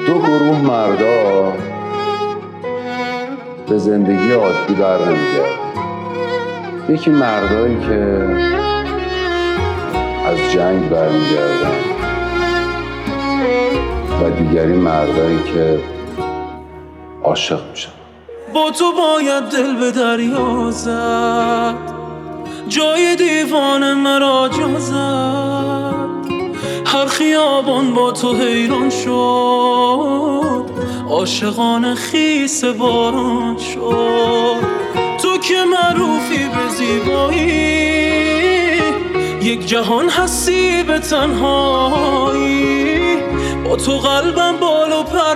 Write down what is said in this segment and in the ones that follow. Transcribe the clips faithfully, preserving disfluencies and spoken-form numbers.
دو گروه مردا به زندگی عادی بر نمیگردن. یکی مردایی که از جنگ برمیگردن و دیگری مردایی که عاشق میشن. با تو باید دل به دریا زد، جای دیوان مرا جا زد. هر خیابان با تو حیران شد، عاشقان خیس باران شد. تو که معروفی به زیبایی، یک جهان هستی به تنهایی. با تو قلبم بال و پر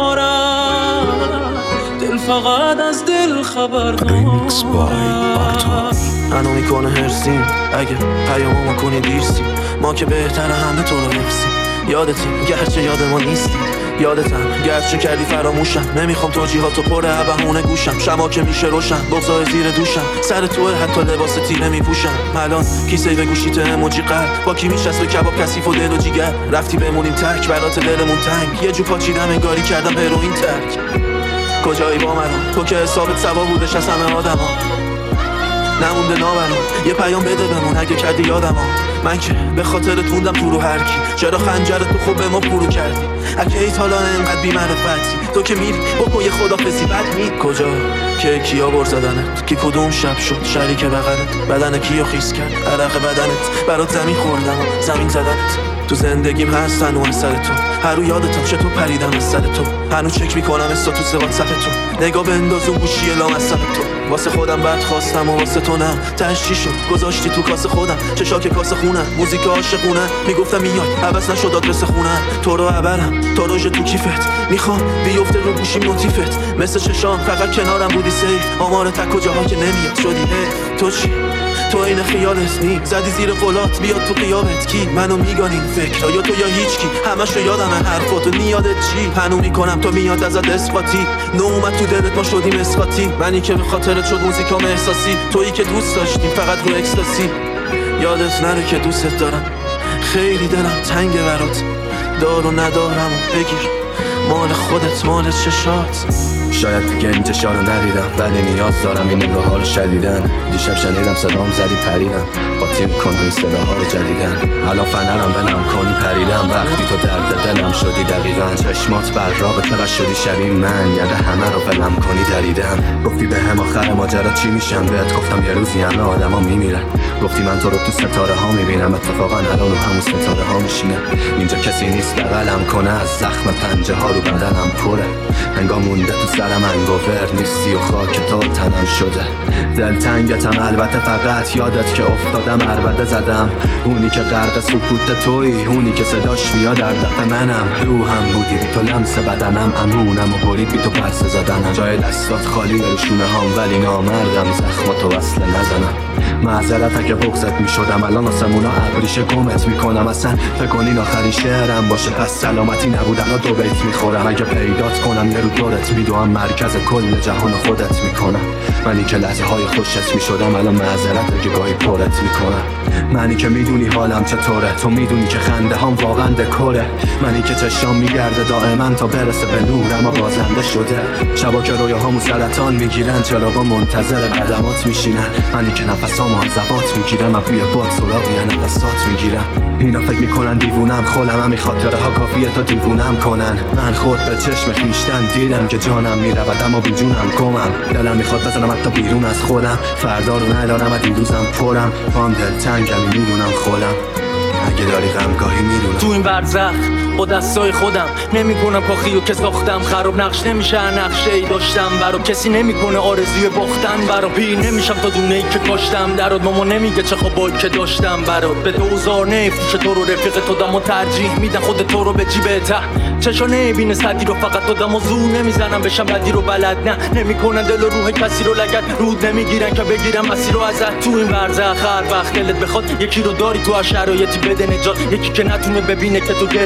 دارد، دل فقط از دل خبر دارد. انو میکنه هرسیم اگه پیامو کنی دیرسی، ما که بهتره همه تو رو حفظیم. یادتی گرچه یاد ما نیستی، یادتم گرچه کردی فراموشم. نمیخوام توجیهاتو پر بهونه گوشم، شما که میشه روشن بغضای زیر دوشم. سر توه حتی لباس تیره میپوشم. الان کیسه به گوشیت اموجی قلب، با کی میشست به کباب کثیف و دل و جیگر. رفتی بمونیم تک برات دلمون تنگ، یه جو پاچیدم انگاری کردم هروئین ترک. کجایی با من تو که حسابت سوا بودش از همه آدما، نمونده نابرام یه پیام بده بمون اگه کردی یادما. من که به خاطرت موندم تو رو هر کی، چرا خنجرت تو خوب به ما پرو کردی. اگه ایت حالا انقدر بی معرفتی، تو که میری بکن یه خدافظی بد می کجا که کیا بر زدنت، کی کدوم شب شد شریک بغلت. بدن کیو خیس کرد عرق بدنت، برات زمین خوردم و زمین زدنت. تو زندگیم هست هنو از سر تو، هر رو یادتم چطور پریدم از سر تو. هنو چک میکنم استاتوس واتساپ تو، نگاه بنداز اون گوشی لام از سر تو. واسه خودم بد خواستم و واسه تو نه، تهش چی شد گذاشتی تو کاسه خودم. چشا که کاسه خونم موزیک عاشقونه، میگفتم میای عوض نشد آدرس خونم. تو رو عبرم تا روژ تو کیفت، میخوام بیفته رو گوشیم نوتیفت. مثل چشام فقط کنارم بودی سیف، آمار تک کجاها که نمیاد شدی هی. تو چی؟ تو این خیالت نی زدی زیر قولات بیاد تو قیابت. کی منو میگانی فکر یا تو یا هیچ کی، همشو یادمه حرفاتو نیادت چی. هنو میکنم تو میاد ازت اثباتی، نو اومد تو دلت ما شدیم اسقاطی. منی که به خاطرت شد موزیکام احساسی، تویی که دوست داشتیم فقط رو اکستاسی. یادت نره که دوستت دارم، خیلی دلم تنگ برات. دار و ندارم و بگیر مال خودت مال چشات. شاید دیگه این چشا رو ندیدم، ولی نیاز دارم این نگاه ها رو شدیدن. دیشب شنیدم صدام زدی پریدم، با تیم کن این صداها رو جدیدن. الان فنرم بلم کنی پریدم، وقتی تو درد دلم شدی دقیقا. چشمات براقه چقدر شدی شبیه من، یاد همه رو بلم کنی دریدم. گفتی به هم آخر ماجرا چی میشم، بهت گفتم یه روزی همه آدما میمیرن. گفتی من تو رو تو ستاره ها میبینم، اتفاقا الان همون ستاره ها میشینه. اینجا کسی نیست بغلم کنه، از زخم پنجه ها رو بدنم پره. انگار مونده تو سرم انگوور نیستی و خاک تو تنم شده. دلتنگتم البته فقط یادت که افتادم عربده زدم. اونی که غرق سکوت تویی، اونی که صداش میاد در دفع منم. روحم بودی بی تو لمس بدنم، امونم و برید بی تو پرسه زدنم. جای دستات خالی به شونه هام ولی نامردم زخم تو وصله نزنم. معذرت اگه بغضت میشدم، الان آسمونا ابریشه گمت میکنم. اصلا فکر کنین آخرین شعرم باشه، پس سلامتی نبودن و دو بیت میخورم. اگه پیدات کنم یه رو دورت میدوام، مرکز کل جهان خودت میکنم. منی که لحظه های خوشت میشدم، الان معذرت اگه گاهی پرت میکنم. منی که میدونی حالم چطوره، تو میدونی که خنده هام واقعا دکوره. منی که چشام میگرده دائما تا برسه به نور، اما بازنده شده. شبا که رویاهامو سرطان میگیرن، چراغا منتظر قدمات میشینن. منی که نفسامو از زبات میگیرم، از بوی باد سراغی نفسات میگیرم. اینا فکر میکنن دیوونم، خودم همین خاطره ها کافیه تا دیوونم کنن. من خود به چشم خیشتن دیدم که جانم میرود اما بی جونم گمم. دلم میخواد بزنم حتی بیرون از خودم، فردا رو ندارم و دیروزم پرم. پام دلتنگم میدونم خودم، اگه داری غمگاهی میدونم. تو این برزخ با دستای خودم نمیکنم کاخیو که ساختم. خراب نقش نمیشه نقشه ای داشتم برا کسی، نمیکنه آرزوی باختن برا. پیر نمیشم تا دونه ای که کاشتم درات. ماما نمیگه چه خوابایی که داشتم برات. به دوزار نفروشه تو رو رفیق تو دمو ترجیح میدن خود تو رو به جیبته. چشا نمیبینه صدی رو فقط تو دمو زور نمیزنم بشم بدی رو بلد نه. نمیکنن دل و روح کسی رو لگد، رود نمیگیرن که بگیرم مسیر رو ازت. تو این برزخ هر وقت دلت بخواد یکی رو داری تو هر شرایطی بده نجات. یکی که نتونه ببینه که تو گرفته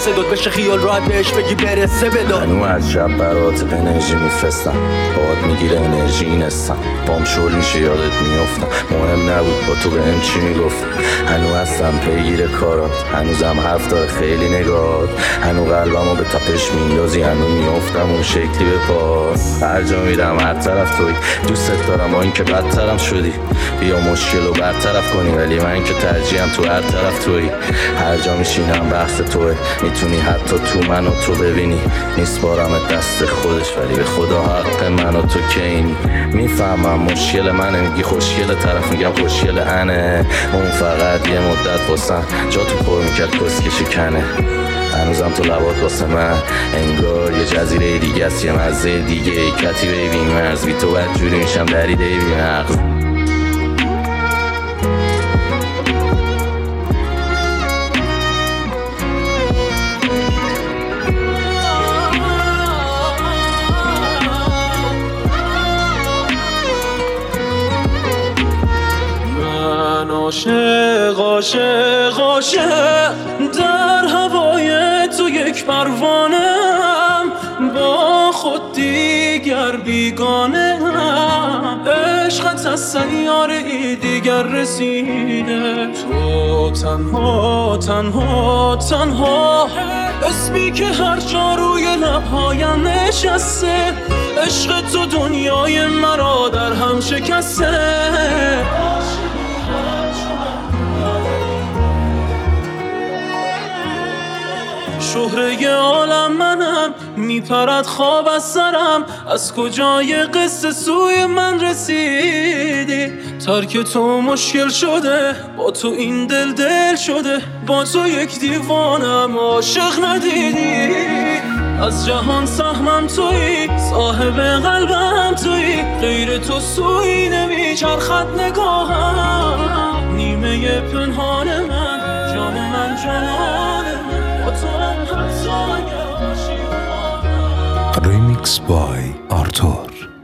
صدات بشه خیال راحت بهش بگی برسه بدار. هنو از شب برات انرژی میفرستم، باد میگیره انرژی اینستم، بام شل میشه یادت میافتم، مهم نبود با تو بهم چی میگفت. هنو هستم پیگیر کارات، هنوزم حرف داره خیلی نگات، هنو قلبمو به تپش میندازی، هنو میافتم اون شکلی به پاس. هر جا میرم هر طرف توی، دوست دارم با این که بدترم شدی، بیا مشکل رو برطرف کنی، ولی من که ترجیحم تو هر طرف توی. هر جا میشینم بحث توه، میتونی حتی تو منو تو ببینی، نیست بارم دست خودش ولی به خدا حق منو تو که اینی. میفهمم مشکل منه، میگی خوشگل، طرف میگم خوشگل انه، اون فقط یه مدت واسم جا تو پر میکرد کسکشی کنه. هنوزم تو لبات واسه من انگار یه جزیره دیگه است، یه مزه دیگه، ای کتی بیبی مرز، بی تو بد جوری میشم دریده بی مغز. عاشق عاشق عاشق در هوای تو یک پروانم، با خود دیگر بیگانم، عشقت از سیاره ای دیگر رسیده. تو تنها تنها تنها اسمی که هر جا روی لبهایم نشسته، عشق تو دنیای مرا در هم شکسته. شهره عالم منم، میپرد خواب از سرم، از کجای قصه سوی من رسیدی. ترک تو مشکل شده، با تو این دل دل شده، با تو یک دیوانم عاشق ندیدی. از جهان سهمم تویی، صاحب قلبم تویی، غیر تو سوی نمیچرخد نگاهم. نیمه پنهان من، جان من جانان من، Remix by Arthur.